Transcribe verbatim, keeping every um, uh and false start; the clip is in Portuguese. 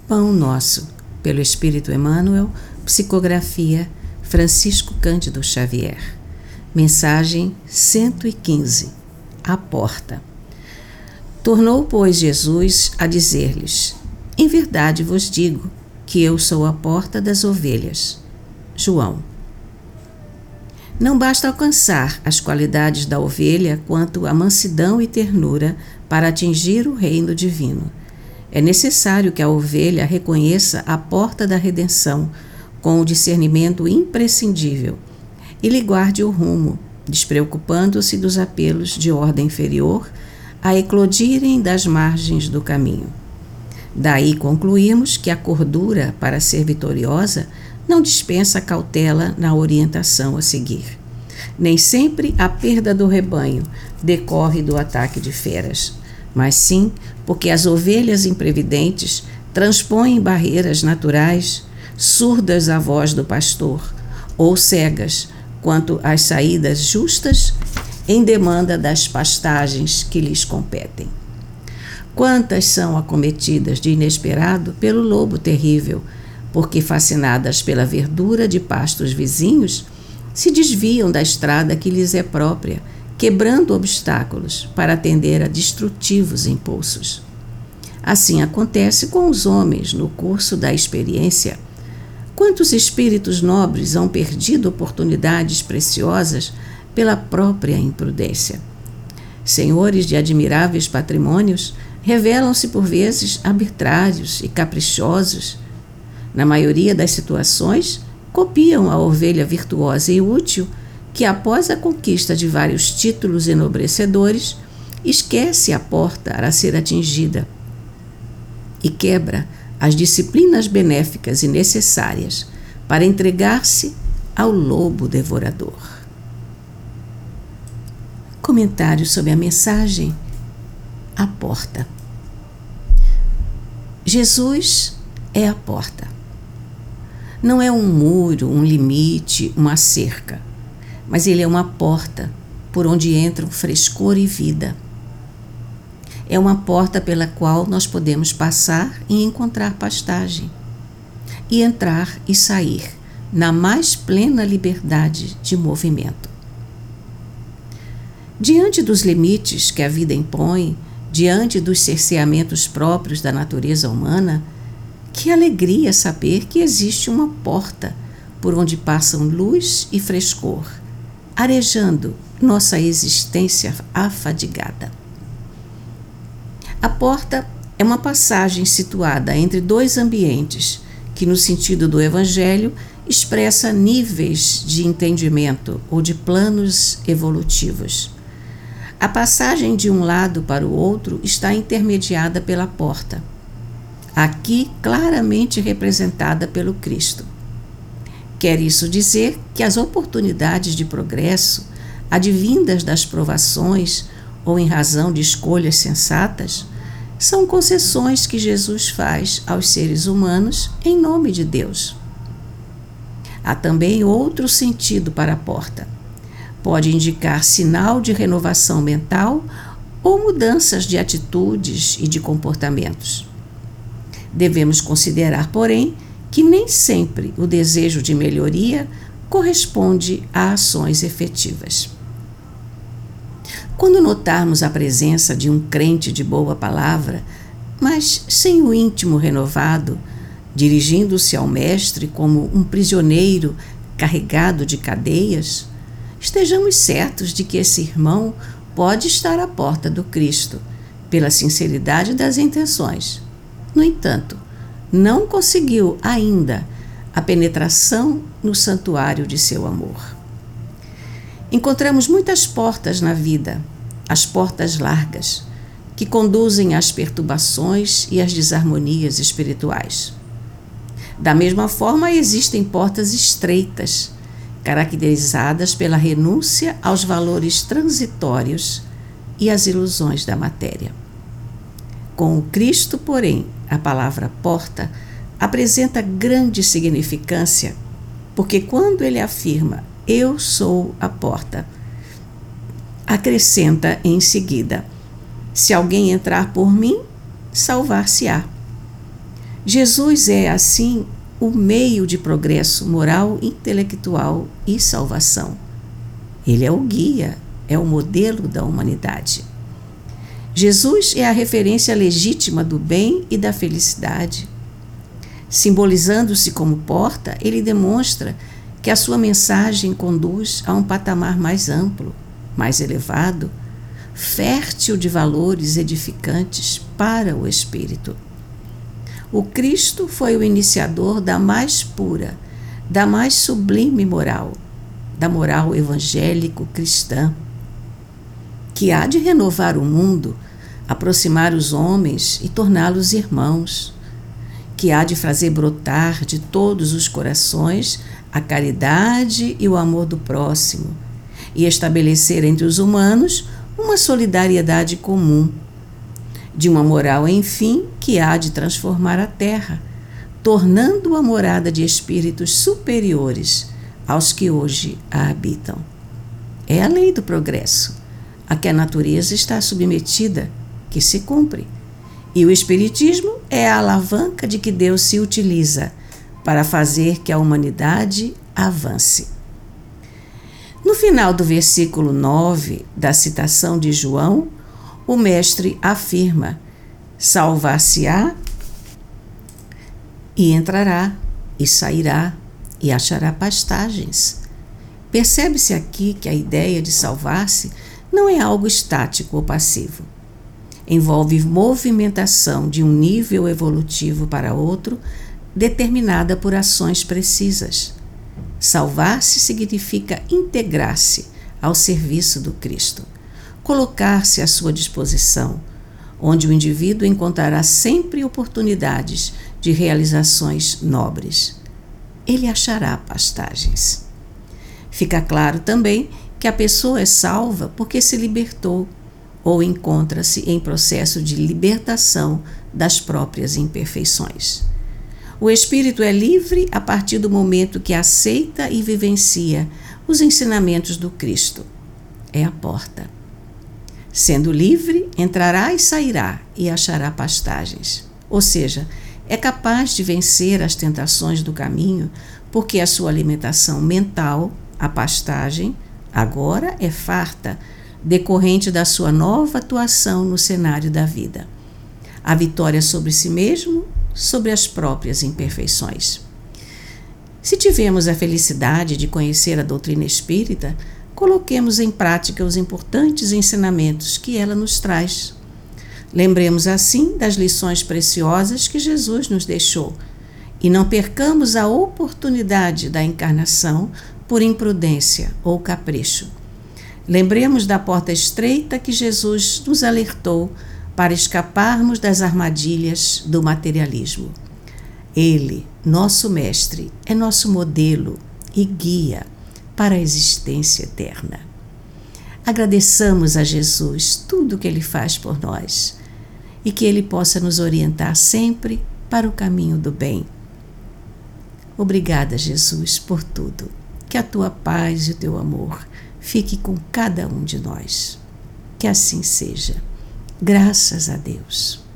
Pão Nosso, pelo Espírito Emmanuel, psicografia Francisco Cândido Xavier. Mensagem cento e quinze. A porta. Tornou, pois, Jesus a dizer-lhes: Em verdade vos digo que eu sou a porta das ovelhas. João. Não basta alcançar as qualidades da ovelha quanto a mansidão e ternura para atingir o reino divino. É necessário que a ovelha reconheça a porta da redenção com o discernimento imprescindível e lhe guarde o rumo, despreocupando-se dos apelos de ordem inferior a eclodirem das margens do caminho. Daí concluímos que a cordura, para ser vitoriosa, não dispensa cautela na orientação a seguir. Nem sempre a perda do rebanho decorre do ataque de feras, mas sim porque as ovelhas imprevidentes transpõem barreiras naturais, surdas à voz do pastor, ou cegas quanto às saídas justas em demanda das pastagens que lhes competem. Quantas são acometidas de inesperado pelo lobo terrível, porque, fascinadas pela verdura de pastos vizinhos, se desviam da estrada que lhes é própria, quebrando obstáculos para atender a destrutivos impulsos. Assim acontece com os homens no curso da experiência. Quantos espíritos nobres hão perdido oportunidades preciosas pela própria imprudência? Senhores de admiráveis patrimônios revelam-se por vezes arbitrários e caprichosos. Na maioria das situações, copiam a ovelha virtuosa e útil que, após a conquista de vários títulos enobrecedores, esquece a porta a ser atingida e quebra as disciplinas benéficas e necessárias para entregar-se ao lobo devorador. Comentário sobre a mensagem: a porta. Jesus é a porta. Não é um muro, um limite, uma cerca, mas ele é uma porta por onde entram frescor e vida. É uma porta pela qual nós podemos passar e encontrar pastagem, e entrar e sair na mais plena liberdade de movimento. Diante dos limites que a vida impõe, diante dos cerceamentos próprios da natureza humana, que alegria saber que existe uma porta por onde passam luz e frescor, arejando nossa existência afadigada. A porta é uma passagem situada entre dois ambientes que, no sentido do Evangelho, expressa níveis de entendimento ou de planos evolutivos. A passagem de um lado para o outro está intermediada pela porta, aqui claramente representada pelo Cristo. Quer isso dizer que as oportunidades de progresso, advindas das provações ou em razão de escolhas sensatas, são concessões que Jesus faz aos seres humanos em nome de Deus. Há também outro sentido para a porta. Pode indicar sinal de renovação mental ou mudanças de atitudes e de comportamentos. Devemos considerar, porém, que nem sempre o desejo de melhoria corresponde a ações efetivas. Quando notarmos a presença de um crente de boa palavra, mas sem o íntimo renovado, dirigindo-se ao Mestre como um prisioneiro carregado de cadeias, estejamos certos de que esse irmão pode estar à porta do Cristo, pela sinceridade das intenções. No entanto, não conseguiu ainda a penetração no santuário de seu amor. Encontramos muitas portas na vida, as portas largas, que conduzem às perturbações e às desarmonias espirituais. Da mesma forma, existem portas estreitas, caracterizadas pela renúncia aos valores transitórios e às ilusões da matéria. Com o Cristo, porém, a palavra porta apresenta grande significância, porque quando ele afirma "eu sou a porta", acrescenta em seguida: "se alguém entrar por mim, salvar-se-á". Jesus é, assim, o meio de progresso moral, intelectual e salvação. Ele é o guia, é o modelo da humanidade. Jesus é a referência legítima do bem e da felicidade. Simbolizando-se como porta, ele demonstra que a sua mensagem conduz a um patamar mais amplo, mais elevado, fértil de valores edificantes para o espírito. O Cristo foi o iniciador da mais pura, da mais sublime moral, da moral evangélico-cristã, que há de renovar o mundo, aproximar os homens e torná-los irmãos, que há de fazer brotar de todos os corações a caridade e o amor do próximo, e estabelecer entre os humanos uma solidariedade comum, de uma moral, enfim, que há de transformar a terra, tornando-a morada de espíritos superiores aos que hoje a habitam. É a lei do progresso, a que a natureza está submetida, que se cumpre. E o Espiritismo é a alavanca de que Deus se utiliza para fazer que a humanidade avance. No final do versículo nove da citação de João, o mestre afirma: salvar-se-á e entrará e sairá e achará pastagens. Percebe-se aqui que a ideia de salvar-se não é algo estático ou passivo. Envolve movimentação de um nível evolutivo para outro, determinada por ações precisas. Salvar-se significa integrar-se ao serviço do Cristo, colocar-se à sua disposição, onde o indivíduo encontrará sempre oportunidades de realizações nobres. Ele achará pastagens. Fica claro também que a pessoa é salva porque se libertou ou encontra-se em processo de libertação das próprias imperfeições. O espírito é livre a partir do momento que aceita e vivencia os ensinamentos do Cristo. É a porta. Sendo livre, entrará e sairá e achará pastagens. Ou seja, é capaz de vencer as tentações do caminho, porque a sua alimentação mental, a pastagem, agora é farta, decorrente da sua nova atuação no cenário da vida. A vitória sobre si mesmo, sobre as próprias imperfeições. Se tivemos a felicidade de conhecer a doutrina espírita, coloquemos em prática os importantes ensinamentos que ela nos traz. Lembremos assim das lições preciosas que Jesus nos deixou e não percamos a oportunidade da encarnação por imprudência ou capricho. Lembremos da porta estreita que Jesus nos alertou para escaparmos das armadilhas do materialismo. Ele, nosso mestre, é nosso modelo e guia para a existência eterna. Agradeçamos a Jesus tudo o que Ele faz por nós e que Ele possa nos orientar sempre para o caminho do bem. Obrigada, Jesus, por tudo. Que a Tua paz e o Teu amor fique com cada um de nós. Que assim seja. Graças a Deus.